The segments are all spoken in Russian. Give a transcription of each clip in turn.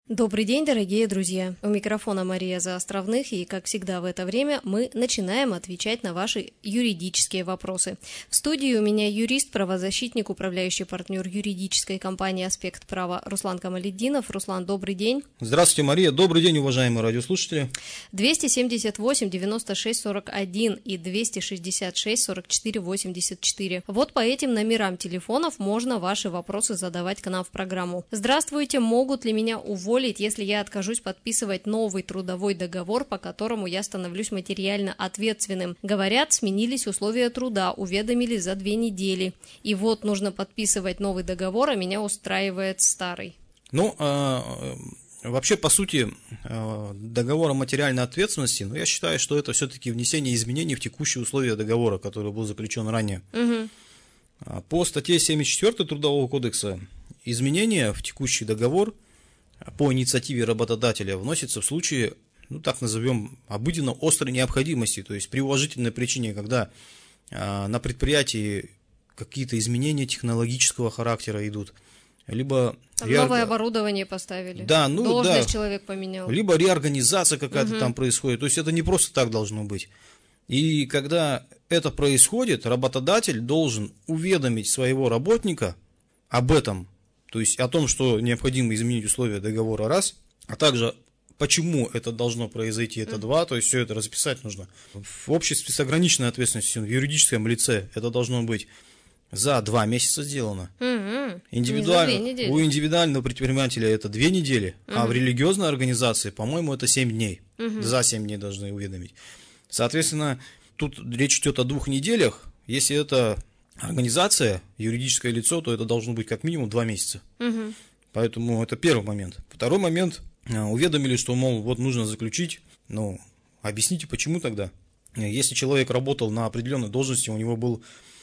Добрый день, дорогие друзья! У микрофона Мария Заостровных, и, как всегда в это время, мы начинаем отвечать на ваши юридические вопросы. В студии у меня юрист, правозащитник, управляющий партнер юридической компании «Аспект права» Руслан Камалетдинов. Руслан, добрый день! Здравствуйте, Мария! Добрый день, уважаемые радиослушатели! 278-96-41 и 266-44-84. Вот по этим номерам телефонов можно ваши вопросы задавать к нам в программу. Здравствуйте! Могут ли меня уволить, если я откажусь подписывать новый трудовой договор, по которому я становлюсь материально ответственным? Говорят, сменились условия труда, уведомили за 2 недели. И вот нужно подписывать новый договор, а меня устраивает старый. Вообще, по сути, договор о материальной ответственности, я считаю, что это все-таки внесение изменений в текущие условия договора, который был заключен ранее. Угу. По статье 74 Трудового кодекса изменения в текущий договор по инициативе работодателя вносится в случае, так назовем, обыденно острой необходимости, то есть при уважительной причине, когда на предприятии какие-то изменения технологического характера идут, либо новое оборудование поставили, должность человек поменял, либо реорганизация какая-то там происходит, то есть это не просто так должно быть. И когда это происходит, работодатель должен уведомить своего работника об этом. То есть о том, что необходимо изменить условия договора, раз, а также почему это должно произойти, это два, то есть все это расписать нужно. В обществе с ограниченной ответственностью, в юридическом лице это должно быть за 2 месяца сделано. У индивидуального предпринимателя это 2 недели, а в религиозной организации, по-моему, это 7 дней. За 7 дней должны уведомить. Соответственно, тут речь идет о 2 неделях, если это организация, юридическое лицо, то это должно быть как минимум 2 месяца. Поэтому это первый момент. Второй момент, уведомили, что, мол, вот нужно заключить, объясните, почему тогда. Если человек работал на определенной должности, у него был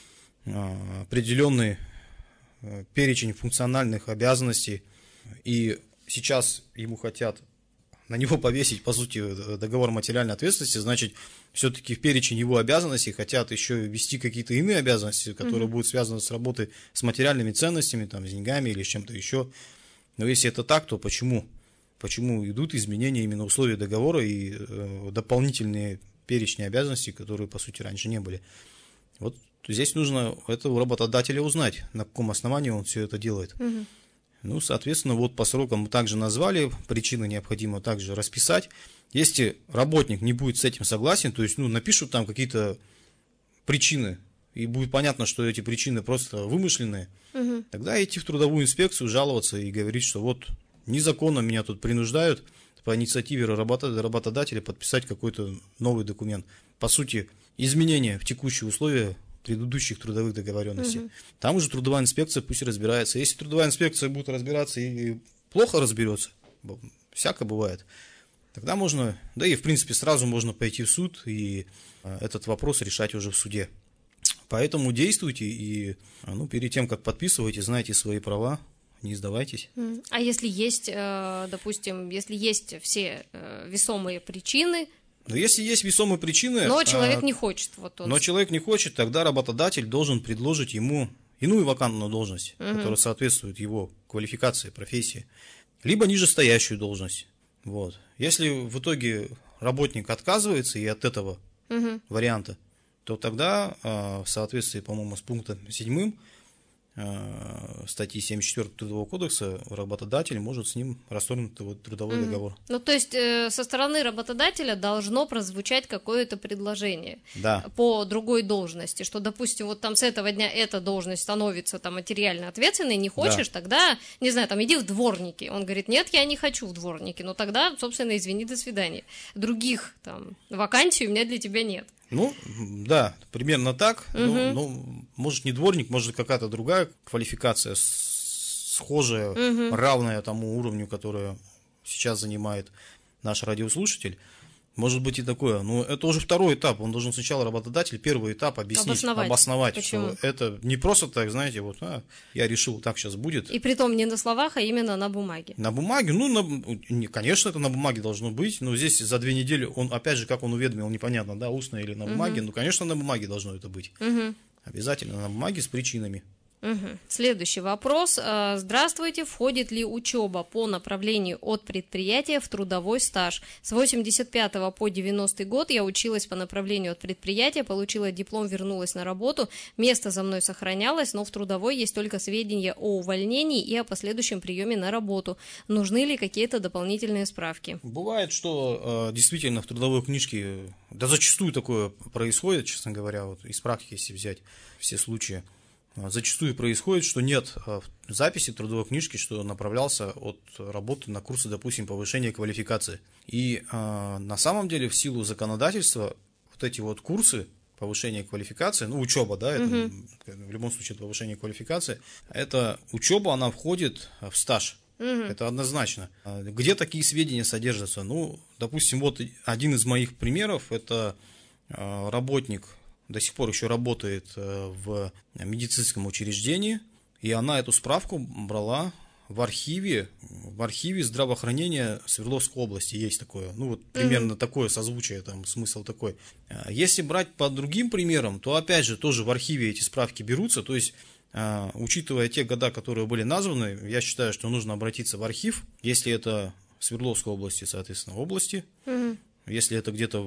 определенный перечень функциональных обязанностей, и сейчас ему хотят на него повесить, по сути, договор материальной ответственности, значит, все-таки в перечень его обязанностей хотят еще ввести какие-то иные обязанности, которые будут связаны с работой с материальными ценностями, с деньгами или с чем-то еще. Но если это так, то почему? Почему идут изменения именно условий договора и дополнительные перечни обязанностей, которые, по сути, раньше не были? Вот здесь нужно это у работодателя узнать, на каком основании он все это делает. Соответственно, вот по срокам мы также назвали, причины необходимо также расписать. Если работник не будет с этим согласен, то есть, напишут там какие-то причины, и будет понятно, что эти причины просто вымышленные, тогда идти в трудовую инспекцию, жаловаться и говорить, что вот незаконно меня тут принуждают по инициативе работодателя подписать какой-то новый документ. По сути, изменения в текущие условия предыдущих трудовых договоренностей. Там уже трудовая инспекция пусть разбирается. Если трудовая инспекция будет разбираться и плохо разберется, всяко бывает, тогда можно, и в принципе сразу можно пойти в суд и этот вопрос решать уже в суде. Поэтому действуйте и перед тем, как подписываете, знайте свои права, не сдавайтесь. А если есть, допустим, есть все весомые причины, если есть весомые причины... Но человек не хочет. Но человек не хочет, тогда работодатель должен предложить ему иную вакантную должность, которая соответствует его квалификации, профессии, либо нижестоящую должность. Вот. Если в итоге работник отказывается и от этого варианта, то тогда в соответствии, по-моему, с пунктом 7 статьи 74 Трудового кодекса работодатель может с ним расторгнуть трудовой договор. То есть со стороны работодателя должно прозвучать какое-то предложение по другой должности, что, допустим, вот там с этого дня эта должность становится материально ответственной, не хочешь, тогда, не знаю, иди в дворники. Он говорит, нет, я не хочу в дворники, но тогда, собственно, извини, до свидания. Других вакансий у меня для тебя нет. Примерно так. Может, не дворник, может, какая-то другая квалификация, схожая, равная тому уровню, который сейчас занимает наш радиослушатель. Может быть и такое. Но это уже второй этап. Он должен сначала работодатель первый этап обосновать, что это не просто так, знаете, я решил, так сейчас будет. И притом не на словах, а именно на бумаге. На бумаге, конечно, это на бумаге должно быть, но здесь за 2 недели, он, опять же, как он уведомил, непонятно, устно или на бумаге, конечно, на бумаге должно это быть. Обязательно на бумаге с причинами. Угу. Следующий вопрос. Здравствуйте, входит ли учеба по направлению от предприятия в трудовой стаж? С 85 по 90 год я училась по направлению от предприятия, получила диплом, вернулась на работу, место за мной сохранялось, но в трудовой есть только сведения о увольнении и о последующем приеме на работу. Нужны ли какие-то дополнительные справки? Бывает, что действительно в трудовой книжке, да зачастую такое происходит, честно говоря, вот из практики, если взять все случаи, зачастую происходит, что нет записи в трудовой книжке, что направлялся от работы на курсы, допустим, повышения квалификации. И на самом деле в силу законодательства вот эти вот курсы повышения квалификации, ну учеба, да, это в любом случае это повышение квалификации, эта учеба, она входит в стаж. Это однозначно. Где такие сведения содержатся? Ну, допустим, вот один из моих примеров, это работник, до сих пор еще работает в медицинском учреждении, и она эту справку брала в архиве здравоохранения Свердловской области, есть такое, ну вот примерно такое созвучие, там смысл такой. Если брать по другим примерам, то опять же тоже в архиве эти справки берутся, то есть учитывая те года, которые были названы, я считаю, что нужно обратиться в архив, если это в Свердловской области, соответственно, области, если это где-то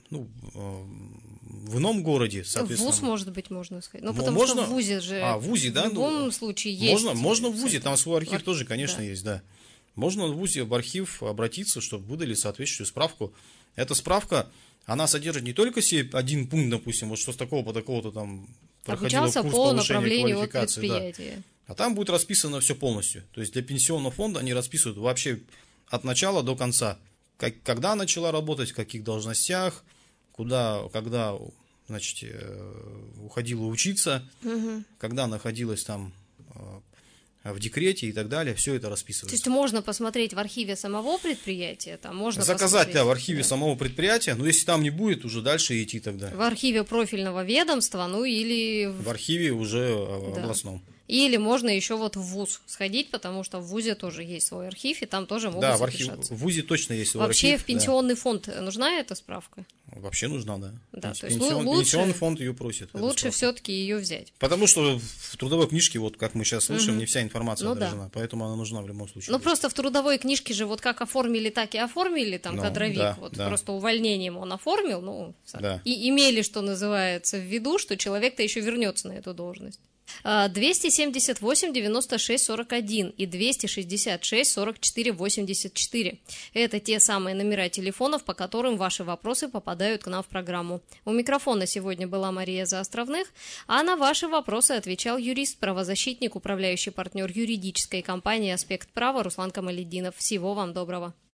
в ином городе, соответственно. В ВУЗ, может быть, можно сказать. Ну, потому что в ВУЗе же в ВУЗе, да, в любом случае есть. Можно в ВУЗе, там свой архив тоже, конечно, есть, да. Можно в ВУЗе в архив обратиться, чтобы выдали соответствующую справку. Эта справка, она содержит не только себе один пункт, допустим, вот что с такого по такого-то там проходила курс по направлению квалификации, от предприятия. Да. А там будет расписано все полностью. То есть для пенсионного фонда они расписывают вообще от начала до конца. Когда начала работать, в каких должностях, когда, значит, уходила учиться, когда находилась там в декрете и так далее, все это расписывается. То есть можно посмотреть в архиве самого предприятия, там можно заказать, да, в архиве самого предприятия, но если там не будет, уже дальше идти тогда. В архиве профильного ведомства, ну или... В архиве уже областном. Или можно еще вот в ВУЗ сходить, потому что в ВУЗе тоже есть свой архив, и там тоже могут содержаться. В ВУЗе точно есть свой архив. Вообще в пенсионный да. фонд нужна эта справка? Вообще нужна, да. Да, то есть пенсионный фонд ее просит. Лучше все-таки ее взять. Потому что в трудовой книжке, вот как мы сейчас слышим, не вся информация отражена, поэтому она нужна в любом случае. Ну просто в трудовой книжке же вот как оформили, так и оформили, там кадровик, просто увольнением он оформил, и имели, что называется, в виду, что человек-то еще вернется на эту должность. 278 96 41 и 266 44 84. Это те самые номера телефонов, по которым ваши вопросы попадают к нам в программу. У микрофона сегодня была Мария Заостровных, а на ваши вопросы отвечал юрист, правозащитник, управляющий партнер юридической компании «Аспект права» Руслан Камалетдинов. Всего вам доброго.